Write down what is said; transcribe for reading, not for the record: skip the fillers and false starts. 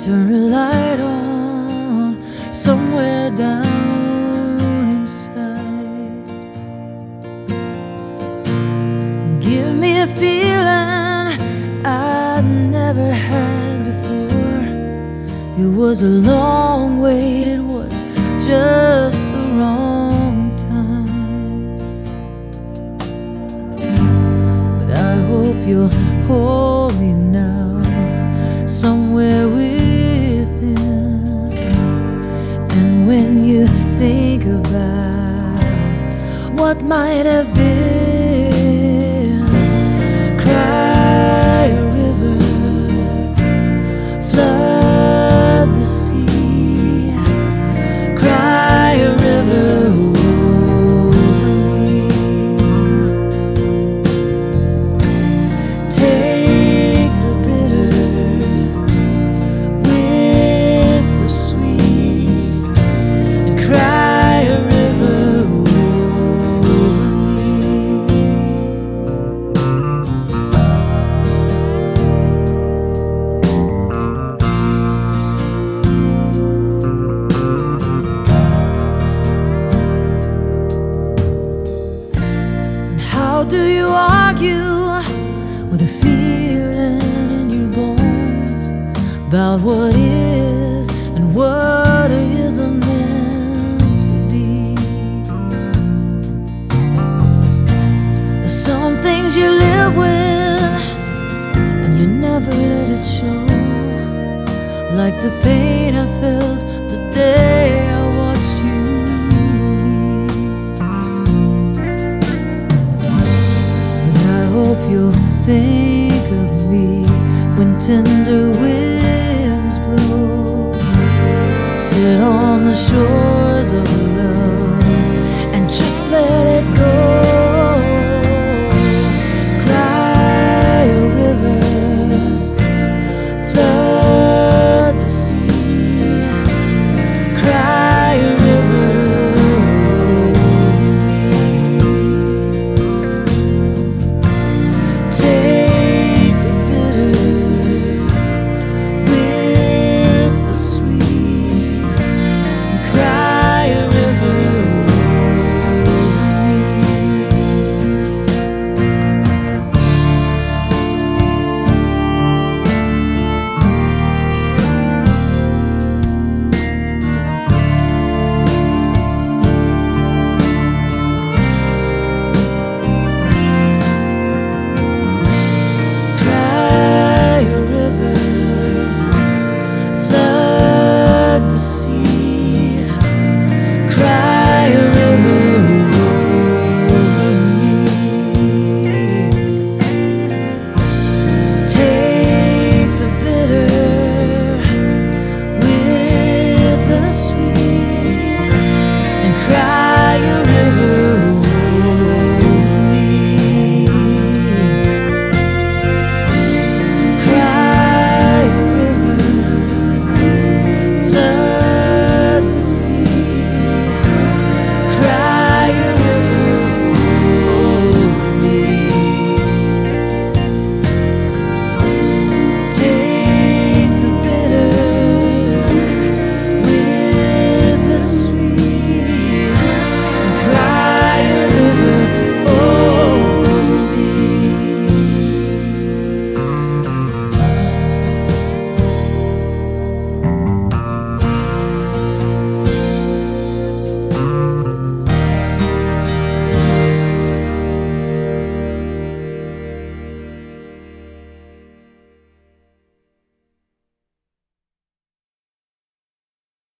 Turn a light on somewhere down inside. Give me a feeling I'd never had before. It was a long wait, it was just the wrong time. But I hope you'll hold me now, somewhere within. And when you think about what might have been, cry a river, flood the sea, cry a river over me. Take the bitter with the sweet and cry a river over me. And how do you argue with a feeling in your bones about what is and what isn't meant to be? Some things you live with and you never let it show, like the pain I felt the day I watched you leave. But I hope you'll think of me when tender winds blow. Sit on the shores of